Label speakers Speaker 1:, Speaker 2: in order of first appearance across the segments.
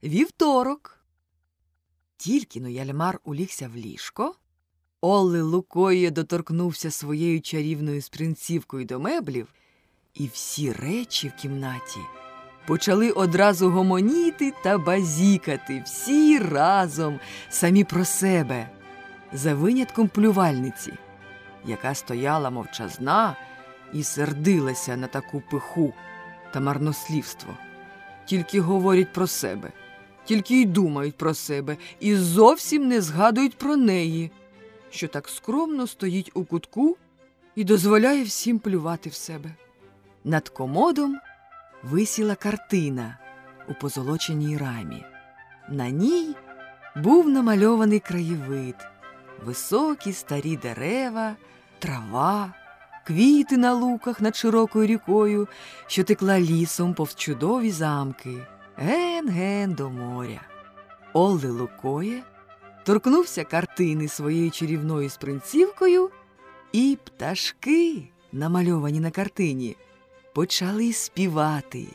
Speaker 1: Вівторок. Тільки-но Яльмар улігся в ліжко, Олли Лукоє доторкнувся своєю чарівною спринцівкою до меблів, і всі речі в кімнаті почали одразу гомоніти та базікати, всі разом, самі про себе, за винятком плювальниці, яка стояла мовчазна і сердилася на таку пиху та марнослівство. Тільки говорять про себе, тільки й думають про себе, і зовсім не згадують про неї, що так скромно стоїть у кутку і дозволяє всім плювати в себе. Над комодом висіла картина у позолоченій рамі. На ній був намальований краєвид, високі старі дерева, трава, квіти на луках над широкою рікою, що текла лісом повз чудові замки, ген-ген до моря. Олли Лукоє торкнувся картини своєю чарівною спринцівкою, і пташки, намальовані на картині, почали співати.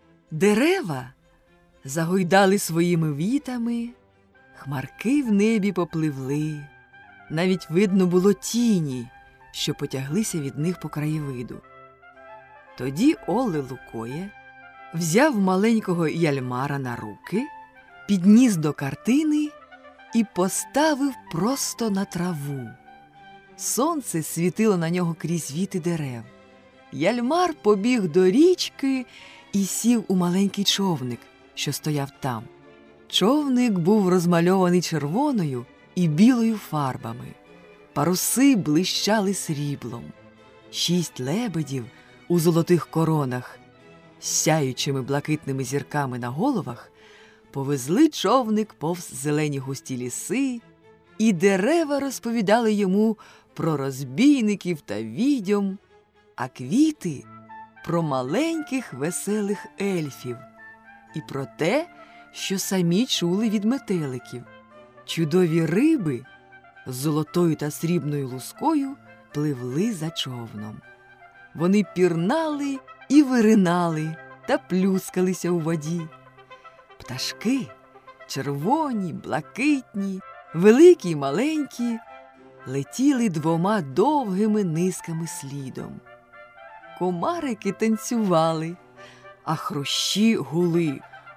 Speaker 1: Дерева загойдали своїми вітами, хмарки в небі попливли. Навіть видно було тіні, що потяглися від них по краєвиду. Тоді Олли Лукоє взяв маленького Яльмара на руки, підніс до картини і поставив просто на траву. Сонце світило на нього крізь віти дерев. Яльмар побіг до річки і сів у маленький човник, що стояв там. Човник був розмальований червоною і білою фарбами. Паруси блищали сріблом. 6 лебедів у золотих коронах з сяючими блакитними зірками на головах повезли човник повз зелені густі ліси, і дерева розповідали йому про розбійників та відьом, а квіти – про маленьких веселих ельфів і про те, що самі чули від метеликів. Чудові риби з золотою та срібною лускою пливли за човном. Вони пірнали і виринали та плюскалися у воді. Пташки – червоні, блакитні, великі й маленькі – летіли 2 довгими низками слідом. Комарики танцювали, а хрущі гули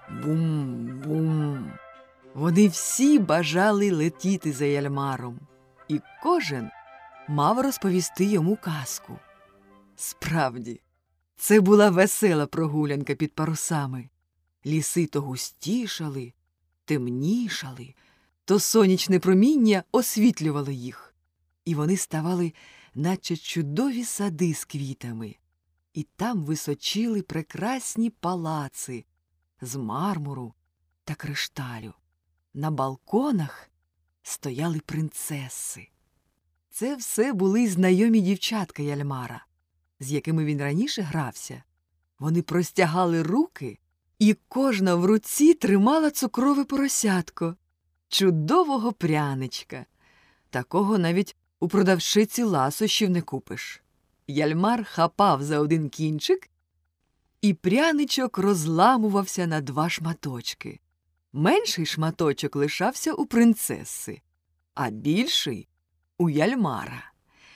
Speaker 1: бум-бум. Вони всі бажали летіти за Яльмаром, і кожен мав розповісти йому казку. Справді, це була весела прогулянка під парусами. Ліси то густішали, темнішали, то сонячне проміння освітлювало їх, і вони ставали, наче чудові сади з квітами. І там височили прекрасні палаци з мармуру та кришталю. На балконах стояли принцеси. Це все були знайомі дівчатка Яльмара, з якими він раніше грався. Вони простягали руки, і кожна в руці тримала цукрове поросятко, чудового пряничка. Такого навіть у продавщиці ласощів не купиш. Яльмар хапав за один кінчик, і пряничок розламувався на 2 шматочки. Менший шматочок лишався у принцеси, а більший – у Яльмара.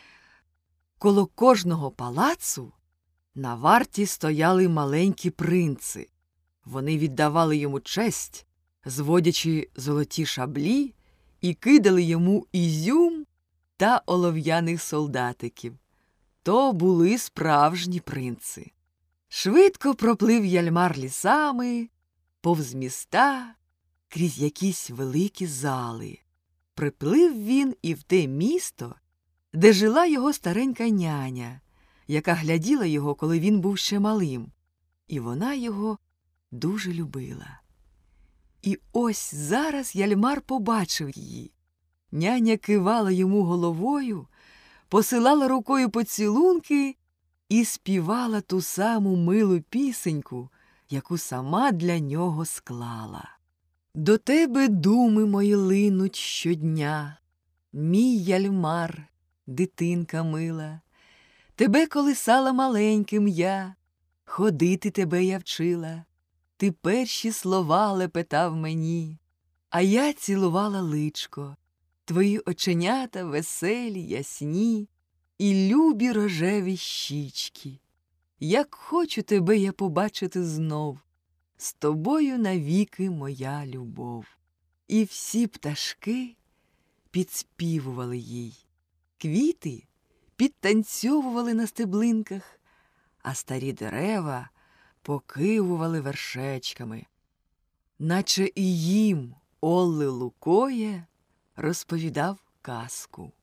Speaker 1: Коло кожного палацу на варті стояли маленькі принци. Вони віддавали йому честь, зводячи золоті шаблі, і кидали йому ізюм та олов'яних солдатиків. То були справжні принци. Швидко проплив Яльмар лісами, повз міста, крізь якісь великі зали. Приплив він і в те місто, де жила його старенька няня, яка гляділа його, коли він був ще малим. І вона його дуже любила. І ось зараз Яльмар побачив її. Няня кивала йому головою, посилала рукою поцілунки і співала ту саму милу пісеньку, яку сама для нього склала. До тебе думи мої линуть щодня, мій Яльмар, дитинка мила. Тебе колисала маленьким я, ходити тебе я вчила, ти перші слова лепетав мені, а я цілувала личко, твої оченята веселі, ясні і любі рожеві щічки. Як хочу тебе я побачити знов, з тобою навіки моя любов. І всі пташки підспівували їй, квіти підтанцьовували на стеблинках, а старі дерева покивували вершечками, наче і їм Олли Лукоє розповідав казку.